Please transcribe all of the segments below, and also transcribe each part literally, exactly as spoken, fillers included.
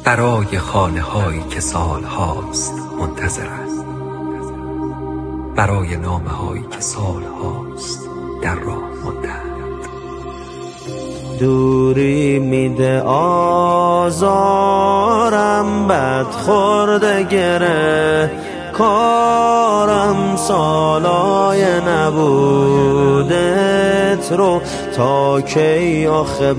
برای خانه هایی که سال هاست منتظر است، برای نامه هایی که سال هاست در راه مانده‌اند. دوری میده آزارم، بد خورده گره کارم، سالای نبودت رو تا کی آخه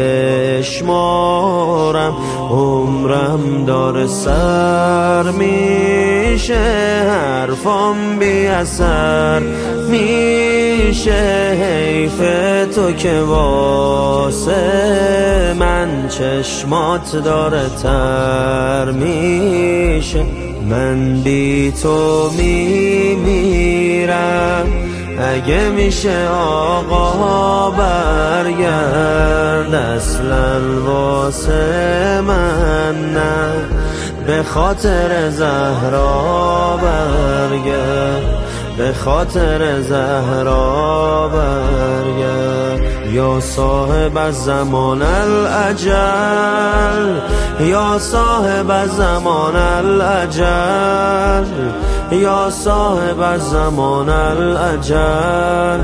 بشمارم. عمرم داره سر میشه، حرفام بی اثر میشه، حیف تو که واسه من چشمات داره تر میشه. من بی تو میمیرم، اگه میشه آقا برگرد، اصلا واسه من نه، به خاطر زهرا برگرد، به خاطر زهرا برگرد. یا صاحب الزمان الاجل، یا صاحب الزمان الاجل، یا صاحب الزمان الاجل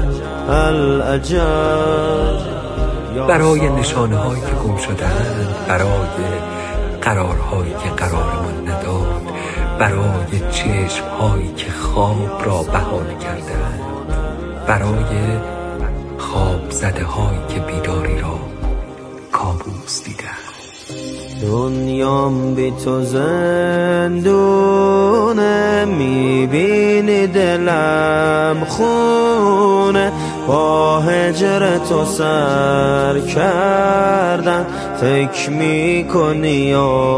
الاجل. برای نشانه هایی که گم شدند، برای قرارهایی که قرارمان نداد، برای چشم هایی که خواب را بهانه کردند، برای خواب زده هایی که بیداری را کابوس دیدند. دنیام بی تو زندونه، میبینی دلم خونه، با هجر تو سر کردن، فکر میکنی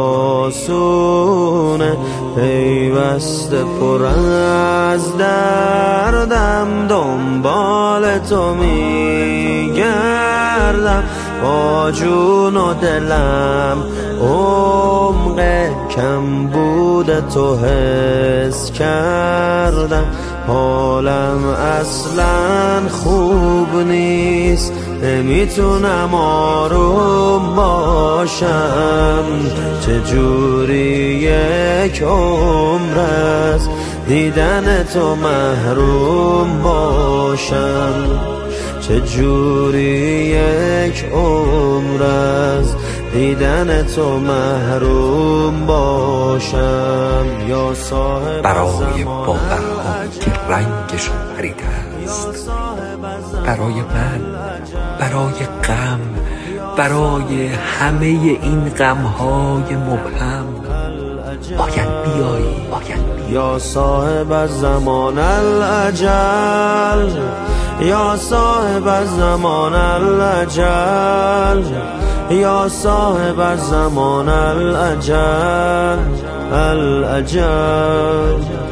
آسونه، پیوسته پر از دردم، دنبال تو میگردم، با جون و دلم عمق کم بود تو حس کردم. حالم اصلا خوب نیست، نمیتونم آروم باشم، چجوری یک عمر از دیدن تو محروم باشم، چجوری یک عمر از دیدن تو محروم باشم. یا صاحب برای باورهایی که رنگشون پریده است، برای من، برای غم، برای همه این غمهای مبهم، باید بیایی، باید بیایی. یا صاحب الزمان الاجل، یا صاحب الزمان الاجل، یا صاحب الزمان الاجل الاجل.